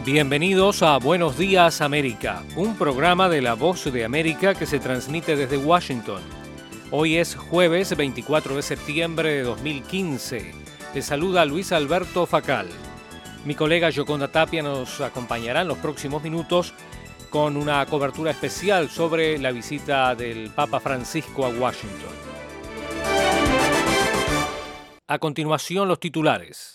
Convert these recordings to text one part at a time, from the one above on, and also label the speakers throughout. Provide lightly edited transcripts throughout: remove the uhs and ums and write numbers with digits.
Speaker 1: Bienvenidos a Buenos Días América, un programa de La Voz de América que se transmite desde Washington. Hoy es jueves 24 de septiembre de 2015. Les saluda Luis Alberto Facal. Mi colega Yoconda Tapia nos acompañará en los próximos minutos con una cobertura especial sobre la visita del Papa Francisco a Washington. A continuación, los titulares.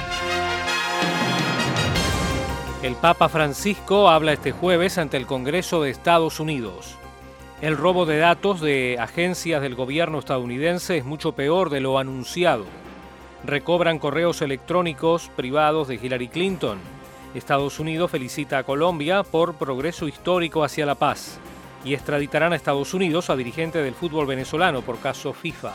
Speaker 1: El Papa Francisco habla este jueves ante el Congreso de Estados Unidos. El robo de datos de agencias del gobierno estadounidense es mucho peor de lo anunciado. Recobran correos electrónicos privados de Hillary Clinton. Estados Unidos felicita a Colombia por progreso histórico hacia la paz. Y extraditarán a Estados Unidos a dirigente del fútbol venezolano por caso FIFA.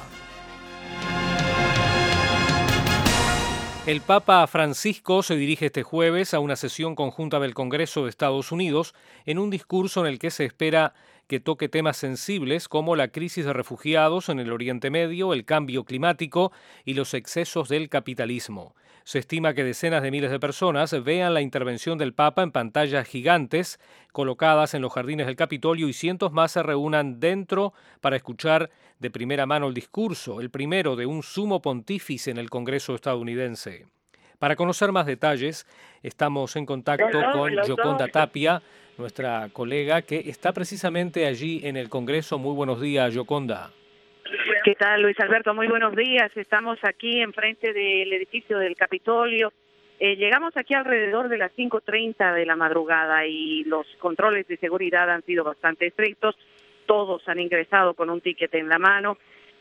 Speaker 1: El Papa Francisco se dirige este jueves a una sesión conjunta del Congreso de Estados Unidos en un discurso en el que se espera que toque temas sensibles como la crisis de refugiados en el Oriente Medio, el cambio climático y los excesos del capitalismo. Se estima que decenas de miles de personas vean la intervención del Papa en pantallas gigantes colocadas en los jardines del Capitolio y cientos más se reúnan dentro para escuchar de primera mano el discurso, el primero de un sumo pontífice en el Congreso estadounidense. Para conocer más detalles, estamos en contacto con Yoconda Tapia, nuestra colega que está precisamente allí en el Congreso. Muy buenos días, Yoconda.
Speaker 2: ¿Qué tal, Luis Alberto? Muy buenos días. Estamos aquí enfrente del edificio del Capitolio. Llegamos aquí alrededor de las 5:30 de la madrugada y los controles de seguridad han sido bastante estrictos. Todos han ingresado con un ticket en la mano.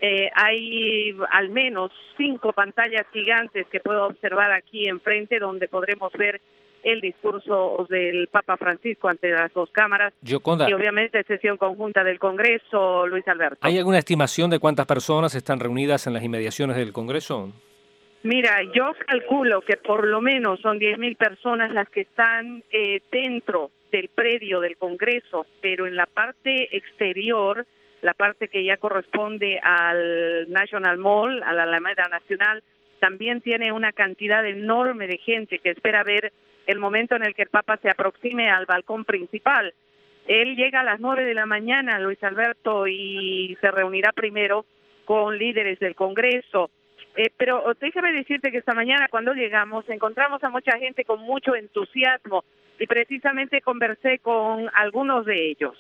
Speaker 2: Hay al menos 5 pantallas gigantes que puedo observar aquí enfrente donde podremos ver el discurso del Papa Francisco ante las dos cámaras.
Speaker 1: Yoconda,
Speaker 2: y obviamente sesión conjunta del Congreso, Luis Alberto.
Speaker 1: ¿Hay alguna estimación de cuántas personas están reunidas en las inmediaciones del Congreso?
Speaker 2: Mira, yo calculo que por lo menos son 10.000 personas las que están dentro del predio del Congreso, pero en la parte exterior, la parte que ya corresponde al National Mall, a la Alameda Nacional, también tiene una cantidad enorme de gente que espera ver el momento en el que el Papa se aproxime al balcón principal. Él llega a las 9 de la mañana, Luis Alberto, y se reunirá primero con líderes del Congreso. Pero déjame decirte que esta mañana cuando llegamos encontramos a mucha gente con mucho entusiasmo y precisamente conversé con algunos de ellos.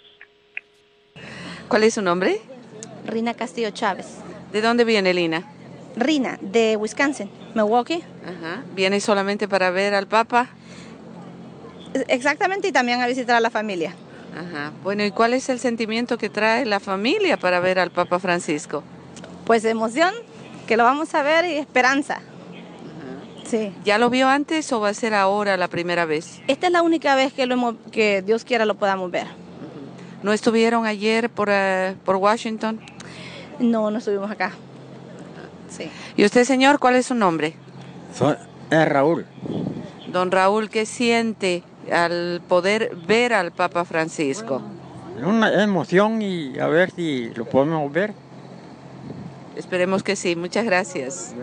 Speaker 3: ¿Cuál es su nombre?
Speaker 4: Rina Castillo Chávez.
Speaker 3: ¿De dónde viene Lina?
Speaker 4: Rina, de Wisconsin, Milwaukee.
Speaker 3: Ajá. ¿Viene solamente para ver al Papa?
Speaker 4: Exactamente, y también a visitar a la familia.
Speaker 3: Ajá. Bueno, ¿y cuál es el sentimiento que trae la familia para ver al Papa Francisco?
Speaker 4: Pues emoción, que lo vamos a ver, y esperanza.
Speaker 3: Ajá.
Speaker 4: Sí.
Speaker 3: ¿Ya lo vio antes o va a ser ahora la primera vez?
Speaker 4: Esta es la única vez que Dios quiera lo podamos ver.
Speaker 3: ¿No estuvieron ayer por Washington?
Speaker 4: No estuvimos acá. Sí.
Speaker 3: ¿Y usted, señor, cuál es su nombre?
Speaker 5: Es Raúl.
Speaker 3: Don Raúl, ¿qué siente al poder ver al Papa Francisco?
Speaker 5: Una emoción y a ver si lo podemos ver.
Speaker 3: Esperemos que sí. Muchas gracias.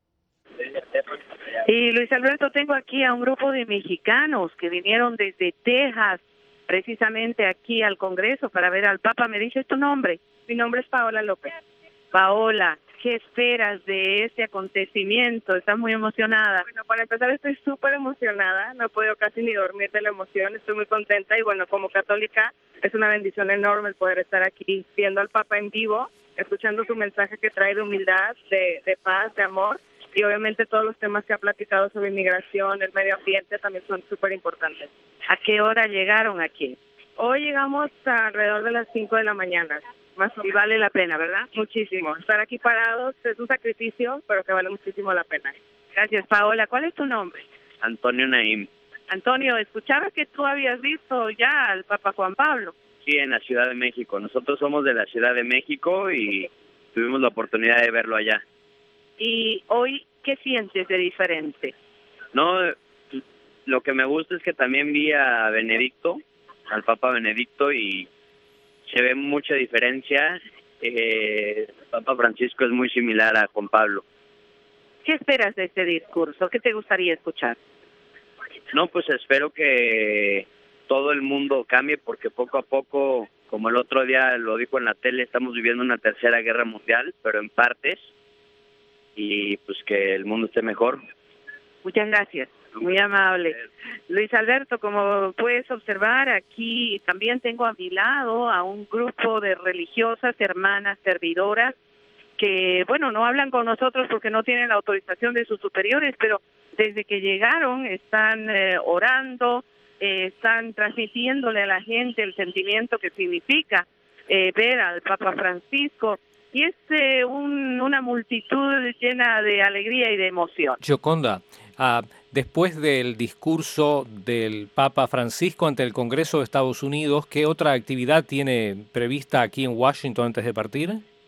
Speaker 2: Y Luis Alberto, tengo aquí a un grupo de mexicanos que vinieron desde Texas, precisamente aquí al Congreso para ver al Papa. ¿Me dice tu nombre?
Speaker 6: Mi nombre es Paola López.
Speaker 2: Paola, ¿qué esperas de este acontecimiento? ¿Estás muy emocionada?
Speaker 6: Bueno, para empezar estoy súper emocionada, no he podido casi ni dormir de la emoción, estoy muy contenta y bueno, como católica es una bendición enorme el poder estar aquí viendo al Papa en vivo, escuchando su mensaje que trae de humildad, de paz, de amor y obviamente todos los temas que ha platicado sobre inmigración, el medio ambiente también son súper importantes.
Speaker 2: ¿A qué hora llegaron aquí?
Speaker 6: Hoy llegamos alrededor de las 5 de la mañana. Más o menos.
Speaker 2: Y vale la pena, ¿verdad?
Speaker 6: Muchísimo. Estar aquí parados es un sacrificio, pero que vale muchísimo la pena.
Speaker 2: Gracias, Paola. ¿Cuál es tu nombre?
Speaker 7: Antonio Naim.
Speaker 2: Antonio, escuchaba que tú habías visto ya al Papa Juan Pablo.
Speaker 7: Sí, en la Ciudad de México. Nosotros somos de la Ciudad de México y tuvimos la oportunidad de verlo allá.
Speaker 2: ¿Y hoy qué sientes de diferente?
Speaker 7: No, lo que me gusta es que también vi a Benedicto, al Papa Benedicto, y se ve mucha diferencia. El Papa Francisco es muy similar a Juan Pablo.
Speaker 2: ¿Qué esperas de este discurso? ¿Qué te gustaría escuchar?
Speaker 7: No, pues espero que todo el mundo cambie, porque poco a poco, como el otro día lo dijo en la tele, estamos viviendo una tercera guerra mundial, pero en partes, y pues que el mundo esté mejor.
Speaker 2: Muchas gracias, muy amable. Luis Alberto, como puedes observar, aquí también tengo a mi lado a un grupo de religiosas, hermanas, servidoras, que, bueno, no hablan con nosotros porque no tienen la autorización de sus superiores, pero desde que llegaron están orando, están transmitiéndole a la gente el sentimiento que significa ver al Papa Francisco, y es una multitud llena de alegría y de emoción.
Speaker 1: Gioconda, después del discurso del Papa Francisco ante el Congreso de Estados Unidos, ¿qué otra actividad tiene prevista aquí en Washington antes de partir?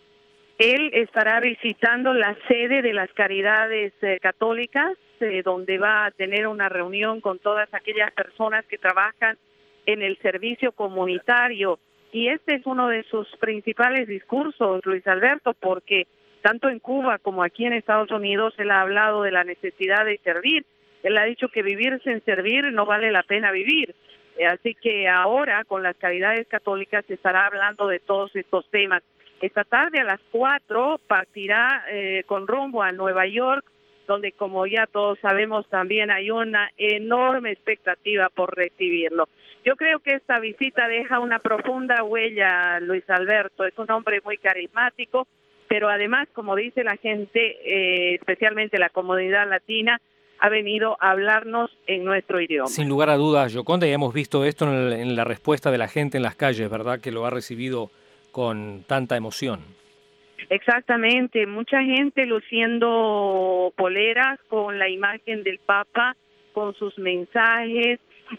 Speaker 2: Él estará visitando la sede de las Caridades Católicas, donde va a tener una reunión con todas aquellas personas que trabajan en el servicio comunitario. Y este es uno de sus principales discursos, Luis Alberto, porque tanto en Cuba como aquí en Estados Unidos él ha hablado de la necesidad de servir. Él ha dicho que vivir sin servir no vale la pena vivir. Así que ahora con las Caridades Católicas se estará hablando de todos estos temas. Esta tarde a las 4 partirá con rumbo a Nueva York, donde, como ya todos sabemos, también hay una enorme expectativa por recibirlo. Yo creo que esta visita deja una profunda huella, Luis Alberto. Es un hombre muy carismático, pero además, como dice la gente, especialmente la comunidad latina, ha venido a hablarnos en nuestro idioma.
Speaker 1: Sin lugar a dudas, Gioconda, ya hemos visto esto en la respuesta de la gente en las calles, ¿verdad?, que lo ha recibido con tanta emoción.
Speaker 2: Exactamente, mucha gente luciendo poleras con la imagen del Papa, con sus mensajes,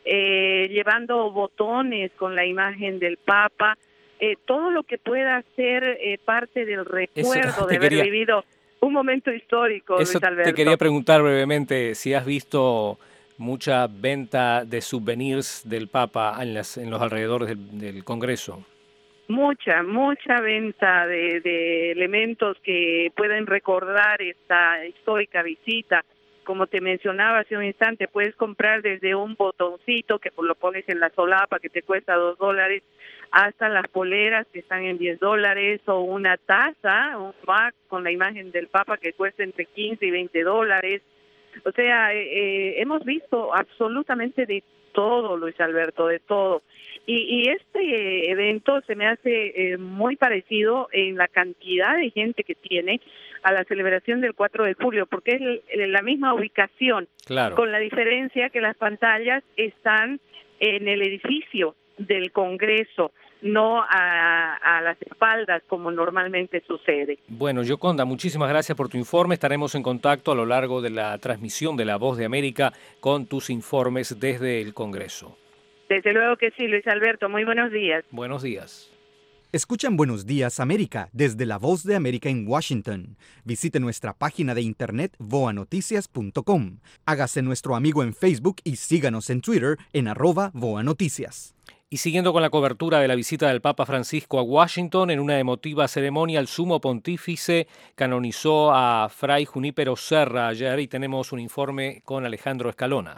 Speaker 2: llevando botones con la imagen del Papa, todo lo que pueda ser parte del recuerdo de haber vivido un momento histórico, Luis Alberto.
Speaker 1: Te quería preguntar brevemente si has visto mucha venta de souvenirs del Papa en los alrededores del Congreso.
Speaker 2: Mucha venta de elementos que pueden recordar esta histórica visita. Como te mencionaba hace un instante, puedes comprar desde un botoncito que lo pones en la solapa que te cuesta $2, hasta las poleras que están en $10, o una taza, un mug con la imagen del Papa que cuesta entre $15 y $20. O sea, hemos visto absolutamente de todo, Luis Alberto, de todo. Y este evento se me hace muy parecido en la cantidad de gente que tiene a la celebración del 4 de julio, porque es la misma ubicación,
Speaker 1: claro,
Speaker 2: con la diferencia que las pantallas están en el edificio del Congreso, no a las espaldas como normalmente sucede.
Speaker 1: Bueno, Gioconda, muchísimas gracias por tu informe. Estaremos en contacto a lo largo de la transmisión de La Voz de América con tus informes desde el Congreso.
Speaker 2: Desde luego que sí, Luis Alberto. Muy buenos días.
Speaker 1: Buenos días.
Speaker 8: Escuchan Buenos Días América desde La Voz de América en Washington. Visite nuestra página de internet voanoticias.com. Hágase nuestro amigo en Facebook y síganos en Twitter en @voanoticias.
Speaker 1: Y siguiendo con la cobertura de la visita del Papa Francisco a Washington, en una emotiva ceremonia el sumo pontífice canonizó a Fray Junípero Serra ayer, y tenemos un informe con Alejandro Escalona.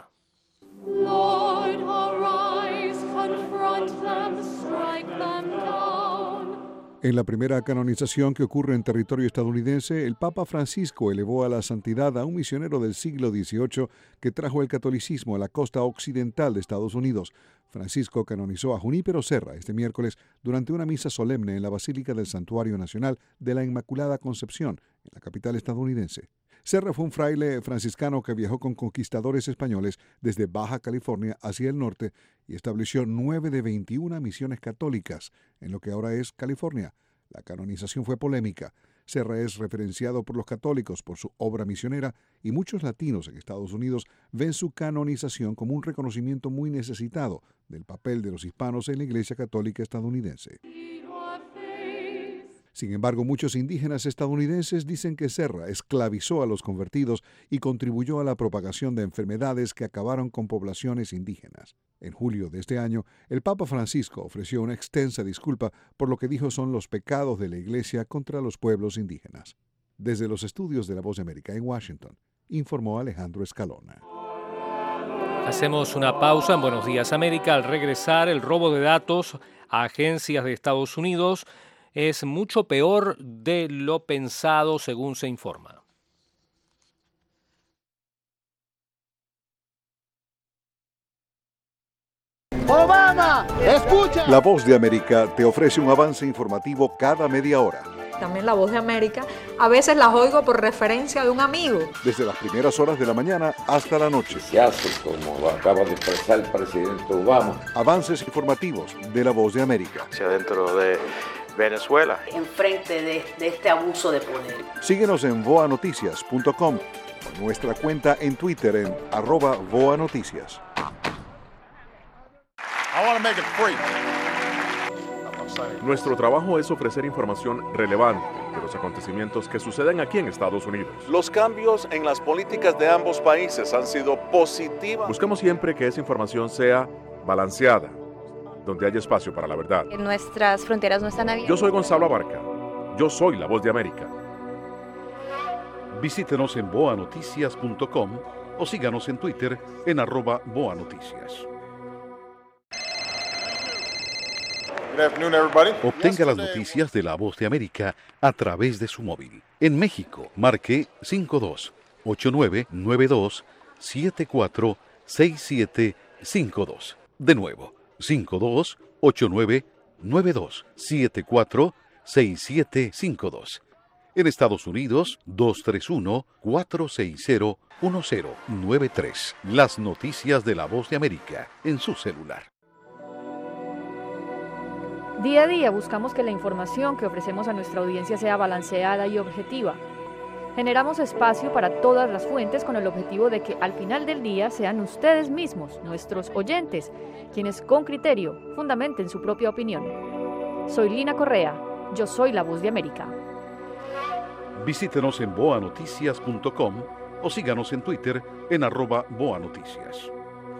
Speaker 9: Lord, arise, confront them, strike them down.
Speaker 10: En la primera canonización que ocurre en territorio estadounidense, el Papa Francisco elevó a la santidad a un misionero del siglo XVIII que trajo el catolicismo a la costa occidental de Estados Unidos. Francisco canonizó a Junípero Serra este miércoles durante una misa solemne en la Basílica del Santuario Nacional de la Inmaculada Concepción, en la capital estadounidense. Serra fue un fraile franciscano que viajó con conquistadores españoles desde Baja California hacia el norte y estableció 9 de 21 misiones católicas en lo que ahora es California. La canonización fue polémica. Serra es referenciado por los católicos por su obra misionera y muchos latinos en Estados Unidos ven su canonización como un reconocimiento muy necesitado del papel de los hispanos en la Iglesia Católica estadounidense. Sin embargo, muchos indígenas estadounidenses dicen que Serra esclavizó a los convertidos y contribuyó a la propagación de enfermedades que acabaron con poblaciones indígenas. En julio de este año, el Papa Francisco ofreció una extensa disculpa por lo que dijo son los pecados de la Iglesia contra los pueblos indígenas. Desde los estudios de La Voz de América en Washington, informó Alejandro Escalona.
Speaker 1: Hacemos una pausa en Buenos Días América. Al regresar, el robo de datos a agencias de Estados Unidos es mucho peor de lo pensado, según se informa.
Speaker 11: Obama, escucha.
Speaker 10: La Voz de América te ofrece un avance informativo cada media hora.
Speaker 12: También La Voz de América, a veces las oigo por referencia de un amigo.
Speaker 10: Desde las primeras horas de la mañana hasta la noche.
Speaker 13: Se hace, como acaba de expresar el presidente Obama.
Speaker 10: Avances informativos de La Voz de América.
Speaker 14: Hacia dentro de Venezuela.
Speaker 15: Enfrente de este abuso de poder.
Speaker 10: Síguenos en voanoticias.com o nuestra cuenta en Twitter en @voanoticias.
Speaker 16: Nuestro trabajo es ofrecer información relevante de los acontecimientos que suceden aquí en Estados Unidos.
Speaker 17: Los cambios en las políticas de ambos países han sido positivas.
Speaker 16: Buscamos siempre que esa información sea balanceada, donde haya espacio para la verdad.
Speaker 18: Nuestras fronteras no están abiertas.
Speaker 16: Yo soy Gonzalo Abarca. Yo soy La Voz de América.
Speaker 19: Visítenos en voanoticias.com o síganos en Twitter en @voanoticias. Obtenga las noticias de La Voz de América a través de su móvil. En México, marque 52-8992-746752. De nuevo, 52-8992-746752. En Estados Unidos, 231-460-1093. Las noticias de La Voz de América en su celular.
Speaker 20: Día a día buscamos que la información que ofrecemos a nuestra audiencia sea balanceada y objetiva. Generamos espacio para todas las fuentes con el objetivo de que al final del día sean ustedes mismos, nuestros oyentes, quienes con criterio fundamenten su propia opinión. Soy Lina Correa, yo soy La Voz de América.
Speaker 19: Visítenos en voanoticias.com o síganos en Twitter en @voanoticias.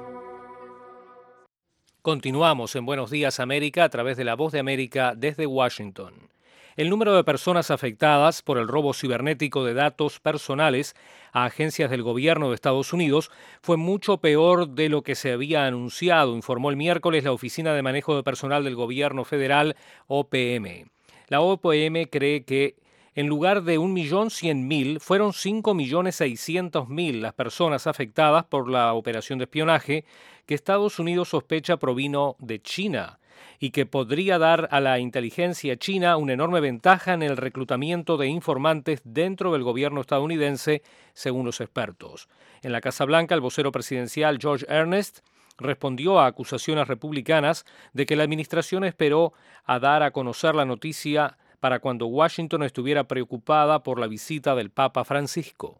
Speaker 1: Continuamos en Buenos Días América a través de La Voz de América desde Washington. El número de personas afectadas por el robo cibernético de datos personales a agencias del gobierno de Estados Unidos fue mucho peor de lo que se había anunciado, informó el miércoles la Oficina de Manejo de Personal del Gobierno Federal, OPM. La OPM cree que en lugar de 1.100.000, fueron 5.600.000 las personas afectadas por la operación de espionaje que Estados Unidos sospecha provino de China y que podría dar a la inteligencia china una enorme ventaja en el reclutamiento de informantes dentro del gobierno estadounidense, según los expertos. En la Casa Blanca, el vocero presidencial George Ernest respondió a acusaciones republicanas de que la administración esperó a dar a conocer la noticia para cuando Washington estuviera preocupada por la visita del Papa Francisco.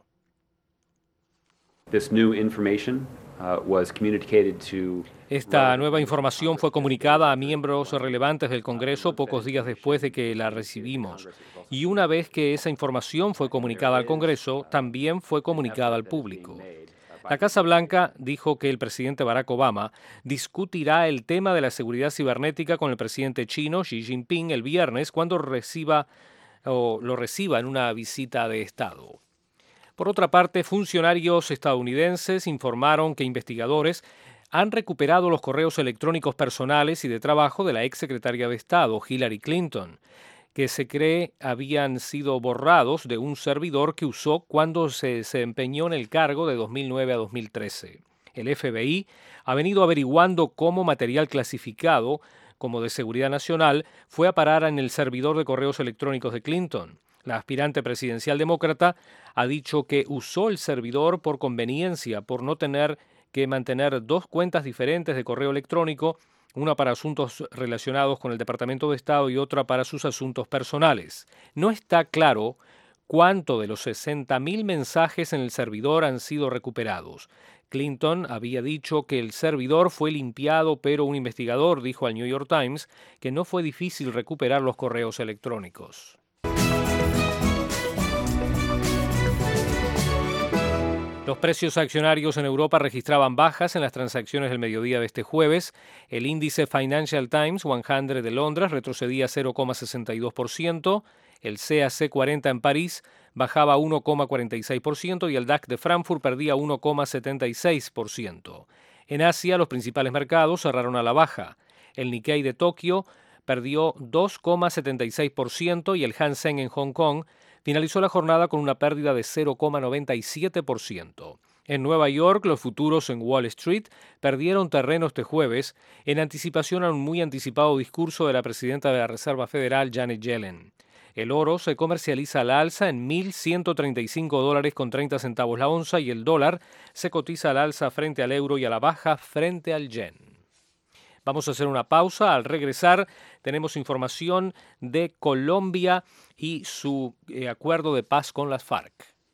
Speaker 1: Esta nueva información fue comunicada a miembros relevantes del Congreso pocos días después de que la recibimos. Y una vez que esa información fue comunicada al Congreso, también fue comunicada al público. La Casa Blanca dijo que el presidente Barack Obama discutirá el tema de la seguridad cibernética con el presidente chino Xi Jinping el viernes cuando lo reciba en una visita de Estado. Por otra parte, funcionarios estadounidenses informaron que investigadores han recuperado los correos electrónicos personales y de trabajo de la exsecretaria de Estado, Hillary Clinton, que se cree habían sido borrados de un servidor que usó cuando se desempeñó en el cargo de 2009 a 2013. El FBI ha venido averiguando cómo material clasificado, como de seguridad nacional, fue a parar en el servidor de correos electrónicos de Clinton. La aspirante presidencial demócrata ha dicho que usó el servidor por conveniencia, por no tener que mantener dos cuentas diferentes de correo electrónico, una para asuntos relacionados con el Departamento de Estado y otra para sus asuntos personales. No está claro cuánto de los 60.000 mensajes en el servidor han sido recuperados. Clinton había dicho que el servidor fue limpiado, pero un investigador dijo al New York Times que no fue difícil recuperar los correos electrónicos. Los precios accionarios en Europa registraban bajas en las transacciones del mediodía de este jueves. El índice Financial Times 100 de Londres retrocedía 0,62%, el CAC 40 en París bajaba 1,46% y el DAX de Frankfurt perdía 1,76%. En Asia, los principales mercados cerraron a la baja. El Nikkei de Tokio perdió 2,76% y el Hang Seng en Hong Kong finalizó la jornada con una pérdida de 0,97%. En Nueva York, los futuros en Wall Street perdieron terreno este jueves en anticipación a un muy anticipado discurso de la presidenta de la Reserva Federal, Janet Yellen. El oro se comercializa al alza en $1.135.30 la onza y el dólar se cotiza al alza frente al euro y a la baja frente al yen. Vamos a hacer una pausa. Al regresar tenemos información de Colombia y su acuerdo de paz con las FARC.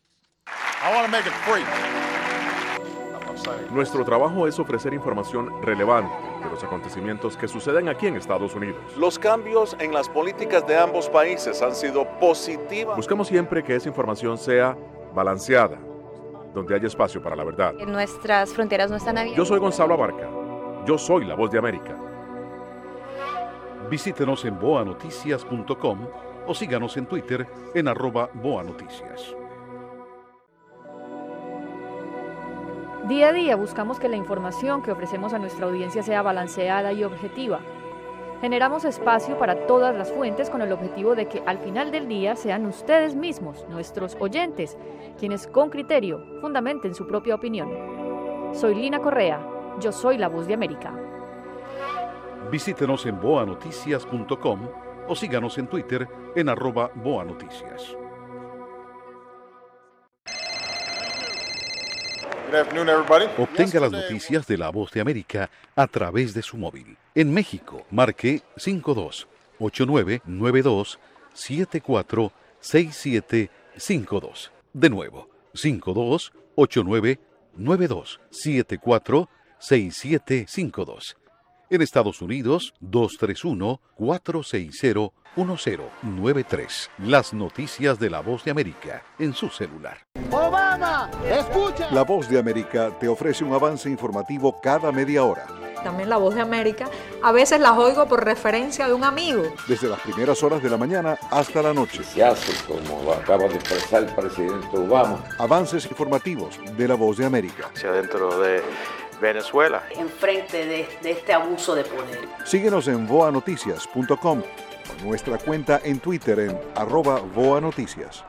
Speaker 16: Nuestro trabajo es ofrecer información relevante de los acontecimientos que suceden aquí en Estados Unidos.
Speaker 17: Los cambios en las políticas de ambos países han sido positivos.
Speaker 16: Buscamos siempre que esa información sea balanceada, donde haya espacio para la verdad.
Speaker 18: Nuestras fronteras no están abiertas.
Speaker 16: Yo soy Gonzalo Abarca. Yo soy la voz de América.
Speaker 19: Visítenos en boanoticias.com o síganos en Twitter en @boanoticias.
Speaker 20: Día a día buscamos que la información que ofrecemos a nuestra audiencia sea balanceada y objetiva. Generamos espacio para todas las fuentes con el objetivo de que al final del día sean ustedes mismos, nuestros oyentes, quienes con criterio fundamenten su propia opinión. Soy Lina Correa, yo soy la voz de América.
Speaker 19: Visítenos en boanoticias.com o síganos en Twitter en @boanoticias. Obtenga las noticias de La Voz de América a través de su móvil. En México, marque 52-8992-746752. De nuevo, 52-8992-746752. En Estados Unidos, 231-460-1093. Las noticias de La Voz de América en su celular.
Speaker 11: ¡Obama! ¡Escucha!
Speaker 10: La Voz de América te ofrece un avance informativo cada media hora.
Speaker 12: También La Voz de América, a veces las oigo por referencia de un amigo.
Speaker 10: Desde las primeras horas de la mañana hasta la noche.
Speaker 13: Se hace, como lo acaba de expresar el presidente Obama.
Speaker 10: Avances informativos de La Voz de América.
Speaker 14: Hacia dentro de Venezuela.
Speaker 15: Enfrente de este abuso de poder.
Speaker 10: Síguenos en boanoticias.com o nuestra cuenta en Twitter en @boanoticias.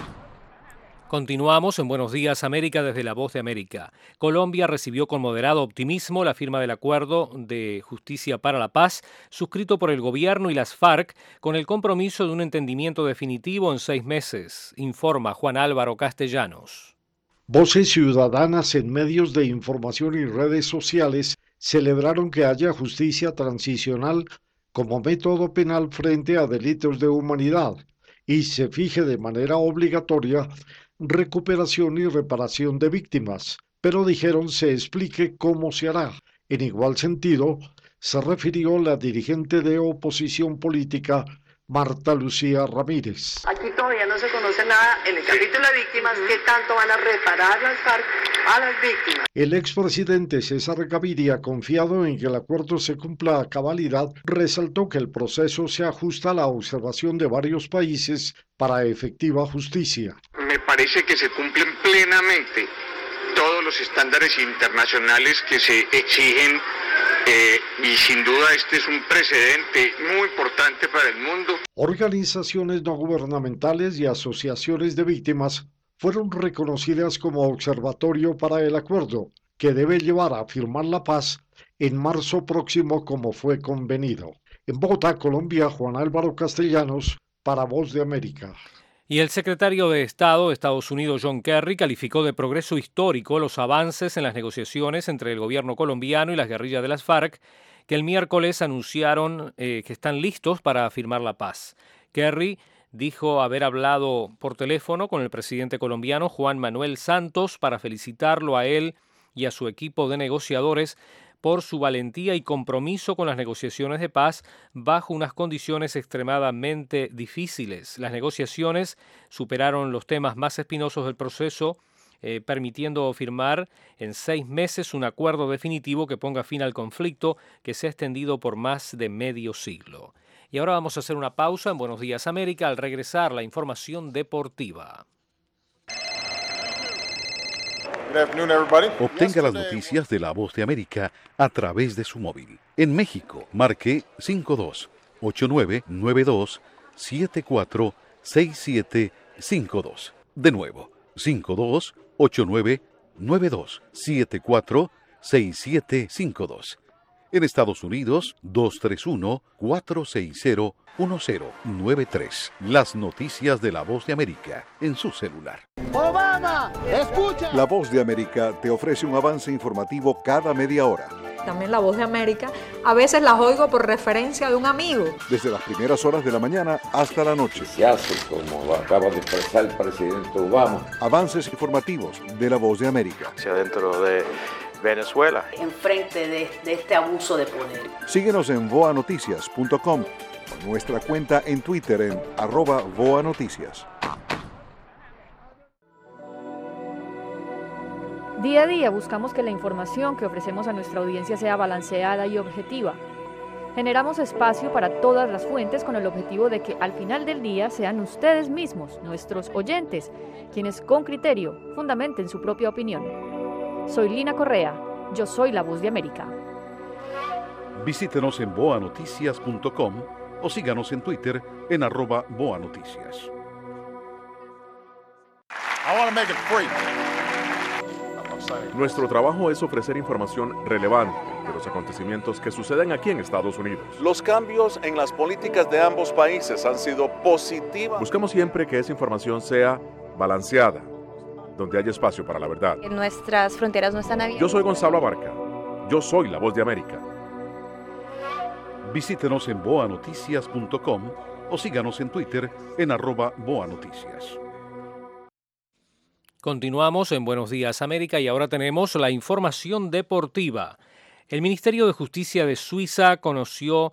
Speaker 1: Continuamos en Buenos Días América desde La Voz de América. Colombia recibió con moderado optimismo la firma del Acuerdo de Justicia para la Paz, suscrito por el gobierno y las FARC, con el compromiso de un entendimiento definitivo en 6 meses, informa Juan Álvaro Castellanos.
Speaker 21: Voces ciudadanas en medios de información y redes sociales celebraron que haya justicia transicional como método penal frente a delitos de humanidad y se fije de manera obligatoria recuperación y reparación de víctimas, pero dijeron se explique cómo se hará. En igual sentido, se refirió la dirigente de oposición política Marta Lucía Ramírez.
Speaker 15: Aquí todavía no se conoce nada en el capítulo de víctimas, qué tanto van a reparar las FARC a las víctimas.
Speaker 21: El expresidente César Gaviria, confiado en que el acuerdo se cumpla a cabalidad, resaltó que el proceso se ajusta a la observación de varios países para efectiva justicia.
Speaker 22: Me parece que se cumplen plenamente todos los estándares internacionales que se exigen y sin duda este es un precedente muy importante para el mundo.
Speaker 21: Organizaciones no gubernamentales y asociaciones de víctimas fueron reconocidas como observatorio para el acuerdo, que debe llevar a firmar la paz en marzo próximo como fue convenido. En Bogotá, Colombia, Juan Álvaro Castellanos, para Voz de América.
Speaker 1: Y el secretario de Estado de Estados Unidos, John Kerry, calificó de progreso histórico los avances en las negociaciones entre el gobierno colombiano y las guerrillas de las FARC, que el miércoles anunciaron que están listos para firmar la paz. Kerry dijo haber hablado por teléfono con el presidente colombiano Juan Manuel Santos para felicitarlo a él y a su equipo de negociadores por su valentía y compromiso con las negociaciones de paz bajo unas condiciones extremadamente difíciles. Las negociaciones superaron los temas más espinosos del proceso, permitiendo firmar en 6 meses un acuerdo definitivo que ponga fin al conflicto que se ha extendido por más de medio siglo. Y ahora vamos a hacer una pausa en Buenos Días América. Al regresar, la información deportiva.
Speaker 19: Obtenga las noticias de La Voz de América a través de su móvil. En México, marque 52-8992-746752. De nuevo, 52-8992-746752. En Estados Unidos, 231-460-1093. Las noticias de La Voz de América en su celular.
Speaker 11: ¡Obama! ¡Escucha!
Speaker 10: La Voz de América te ofrece un avance informativo cada media hora.
Speaker 12: También La Voz de América, a veces las oigo por referencia de un amigo.
Speaker 10: Desde las primeras horas de la mañana hasta la noche.
Speaker 13: Se hace como lo acaba de expresar el presidente Obama.
Speaker 10: Avances informativos de La Voz de América.
Speaker 14: Hacia dentro de Venezuela.
Speaker 4: Enfrente de este abuso de poder.
Speaker 10: Síguenos en voanoticias.com, nuestra cuenta en Twitter en @voanoticias.
Speaker 20: Día a día buscamos que la información que ofrecemos a nuestra audiencia sea balanceada y objetiva. Generamos espacio para todas las fuentes con el objetivo de que al final del día sean ustedes mismos, nuestros oyentes, quienes con criterio fundamenten su propia opinión. Soy Lina Correa, yo soy La Voz de América.
Speaker 19: Visítenos en voanoticias.com o síganos en Twitter en @voanoticias.
Speaker 16: Nuestro trabajo es ofrecer información relevante de los acontecimientos que suceden aquí en Estados Unidos.
Speaker 17: Los cambios en las políticas de ambos países han sido positivas.
Speaker 16: Buscamos siempre que esa información sea balanceada, donde haya espacio para la verdad.
Speaker 18: Nuestras fronteras no están abiertas.
Speaker 16: Yo soy Gonzalo Abarca. Yo soy La Voz de América.
Speaker 19: Visítenos en voanoticias.com o síganos en Twitter en @voanoticias.
Speaker 1: Continuamos en Buenos Días América y ahora tenemos la información deportiva. El Ministerio de Justicia de Suiza concedió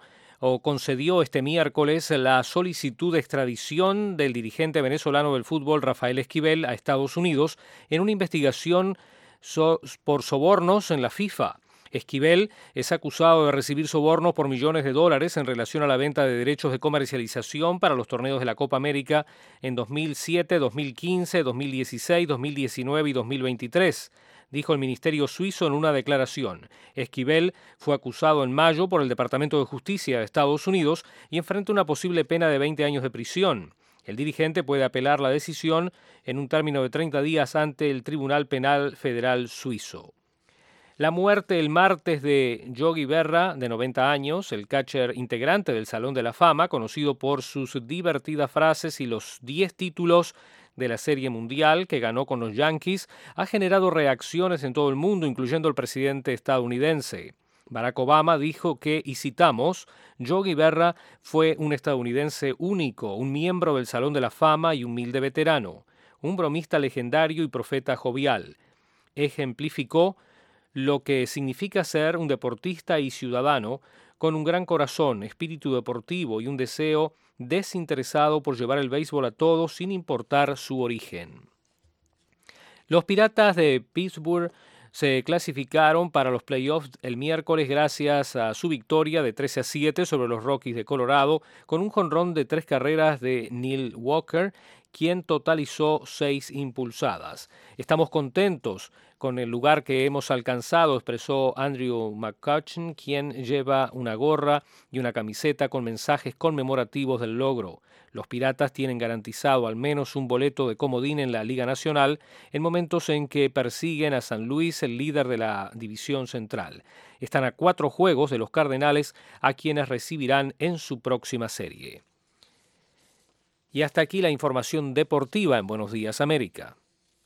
Speaker 1: este miércoles la solicitud de extradición del dirigente venezolano del fútbol Rafael Esquivel a Estados Unidos en una investigación por sobornos en la FIFA. Esquivel es acusado de recibir sobornos por millones de dólares en relación a la venta de derechos de comercialización para los torneos de la Copa América en 2007, 2015, 2016, 2019 y 2023, dijo el Ministerio suizo en una declaración. Esquivel fue acusado en mayo por el Departamento de Justicia de Estados Unidos y enfrenta una posible pena de 20 años de prisión. El dirigente puede apelar la decisión en un término de 30 días ante el Tribunal Penal Federal suizo. La muerte el martes de Yogi Berra, de 90 años, el catcher integrante del Salón de la Fama, conocido por sus divertidas frases y los 10 títulos de la Serie Mundial que ganó con los Yankees, ha generado reacciones en todo el mundo, incluyendo el presidente estadounidense. Barack Obama dijo que, y citamos, Yogi Berra fue un estadounidense único, un miembro del Salón de la Fama y humilde veterano, un bromista legendario y profeta jovial. Ejemplificó lo que significa ser un deportista y ciudadano con un gran corazón, espíritu deportivo y un deseo desinteresado por llevar el béisbol a todos sin importar su origen. Los Piratas de Pittsburgh se clasificaron para los playoffs el miércoles gracias a su victoria de 13-7 sobre los Rockies de Colorado con un jonrón de 3 carreras de Neil Walker, quien totalizó 6 impulsadas. Estamos contentos con el lugar que hemos alcanzado, expresó Andrew McCutcheon, quien lleva una gorra y una camiseta con mensajes conmemorativos del logro. Los Piratas tienen garantizado al menos un boleto de comodín en la Liga Nacional en momentos en que persiguen a San Luis, el líder de la División Central. Están a 4 juegos de los Cardenales, a quienes recibirán en su próxima serie. Y hasta aquí la información deportiva en Buenos Días América.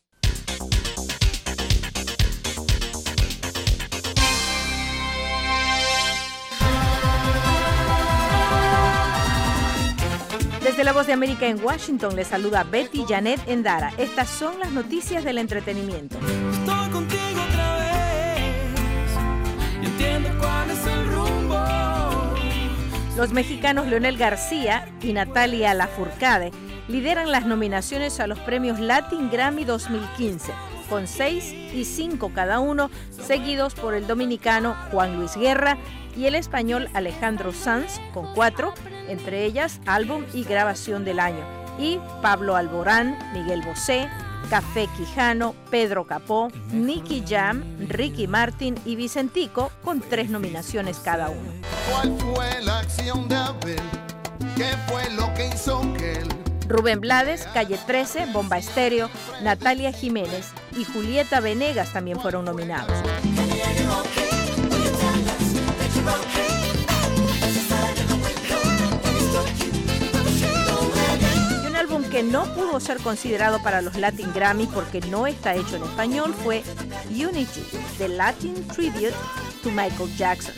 Speaker 5: Desde La Voz de América en Washington les saluda Betty Janet Endara. Estas son las noticias del entretenimiento.
Speaker 23: Estoy contigo otra vez y entiendo cuál es el rumbo.
Speaker 5: Los mexicanos Leonel García y Natalia Lafourcade lideran las nominaciones a los premios Latin Grammy 2015, con 6 y 5 cada uno, seguidos por el dominicano Juan Luis Guerra y el español Alejandro Sanz, con 4, entre ellas álbum y grabación del año, y Pablo Alborán, Miguel Bosé, Café Quijano, Pedro Capó, Nicky Jam, Ricky Martin y Vicentico, con 3 nominaciones cada uno.
Speaker 11: ¿Cuál fue la acción de Abel? ¿Qué fue lo que hizo él?
Speaker 5: Rubén Blades, Calle 13, Bomba Estéreo, Natalia Jiménez y Julieta Venegas también fueron nominados. Y un álbum que no pudo ser considerado para los Latin Grammy porque no está hecho en español fue Unity, The Latin Tribute to Michael Jackson.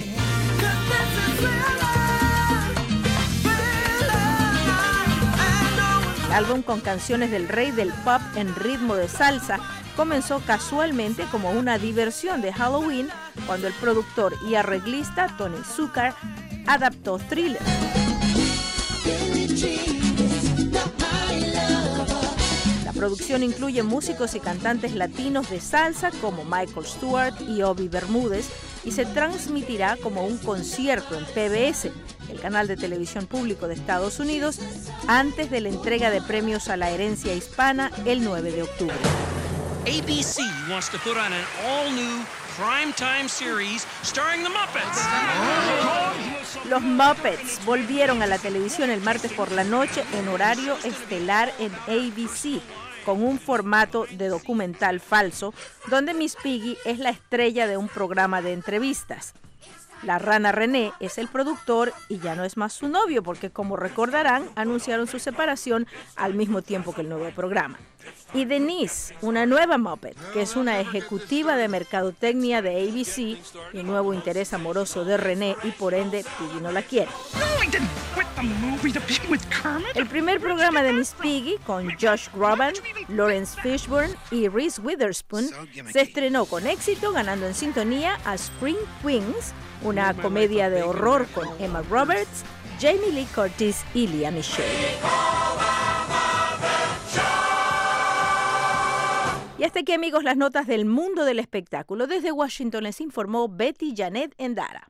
Speaker 5: El álbum, con canciones del rey del pop en ritmo de salsa, comenzó casualmente como una diversión de Halloween cuando el productor y arreglista Tony Zucker adaptó Thriller. La producción incluye músicos y cantantes latinos de salsa como Michael Stewart y Obi Bermúdez y se transmitirá como un concierto en PBS, el canal de televisión público de Estados Unidos, antes de la entrega de premios a la herencia hispana el 9 de octubre.
Speaker 3: ABC wants to put on an all-new primetime series starring the Muppets.
Speaker 5: Los Muppets volvieron a la televisión el martes por la noche en horario estelar en ABC, con un formato de documental falso, donde Miss Piggy es la estrella de un programa de entrevistas. La rana René es el productor y ya no es más su novio, porque, como recordarán, anunciaron su separación al mismo tiempo que el nuevo programa. Y Denise, una nueva Muppet, que es una ejecutiva de mercadotecnia de ABC y nuevo interés amoroso de René, y por ende Piggy no la quiere. El primer programa de Miss Piggy, con Josh Groban, Lawrence Fishburne y Reese Witherspoon, se estrenó con éxito, ganando en sintonía a Scream Queens, una comedia de horror con Emma Roberts, Jamie Lee Curtis y Lea Michele. Y hasta aquí, amigos, las notas del mundo del espectáculo. Desde Washington les informó Betty Janet Endara.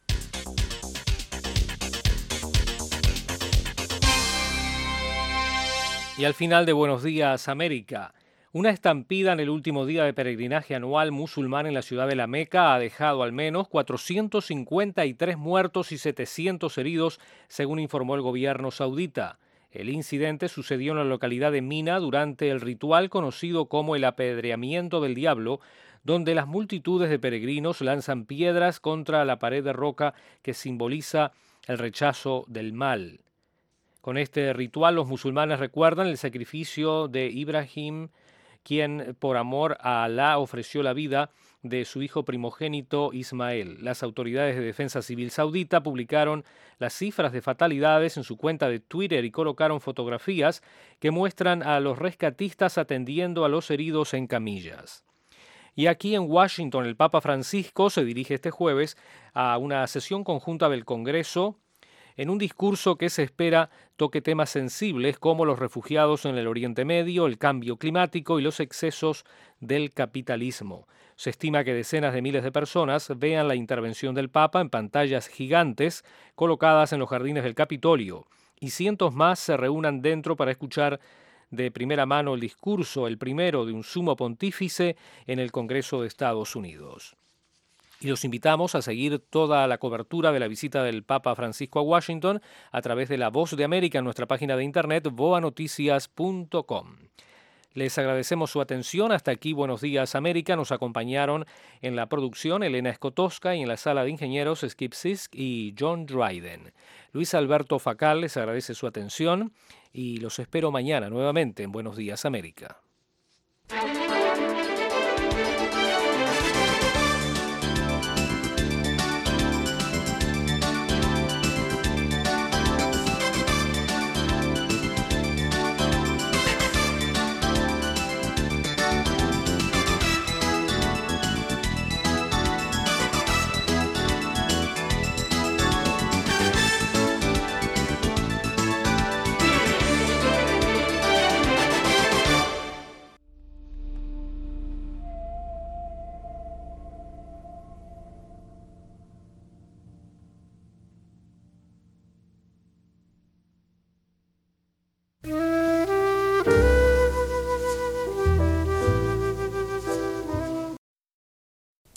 Speaker 1: Y al final de Buenos Días, América, una estampida en el último día de peregrinaje anual musulmán en la ciudad de La Meca ha dejado al menos 453 muertos y 700 heridos, según informó el gobierno saudita. El incidente sucedió en la localidad de Mina durante el ritual conocido como el apedreamiento del diablo, donde las multitudes de peregrinos lanzan piedras contra la pared de roca que simboliza el rechazo del mal. Con este ritual, los musulmanes recuerdan el sacrificio de Ibrahim, quien por amor a Alá ofreció la vida de su hijo primogénito Ismael. Las autoridades de defensa civil saudita publicaron las cifras de fatalidades en su cuenta de Twitter y colocaron fotografías que muestran a los rescatistas atendiendo a los heridos en camillas. Y aquí en Washington, el Papa Francisco se dirige este jueves a una sesión conjunta del Congreso en un discurso que se espera toque temas sensibles como los refugiados en el Oriente Medio, el cambio climático y los excesos del capitalismo. Se estima que decenas de miles de personas vean la intervención del Papa en pantallas gigantes colocadas en los jardines del Capitolio, y cientos más se reúnan dentro para escuchar de primera mano el discurso, el primero de un sumo pontífice en el Congreso de Estados Unidos. Y los invitamos a seguir toda la cobertura de la visita del Papa Francisco a Washington a través de La Voz de América en nuestra página de internet voanoticias.com. Les agradecemos su atención. Hasta aquí Buenos Días América. Nos acompañaron en la producción Elena Escotoska y en la sala de ingenieros Skip Sisk y John Dryden. Luis Alberto Facal les agradece su atención y los espero mañana nuevamente en Buenos Días América.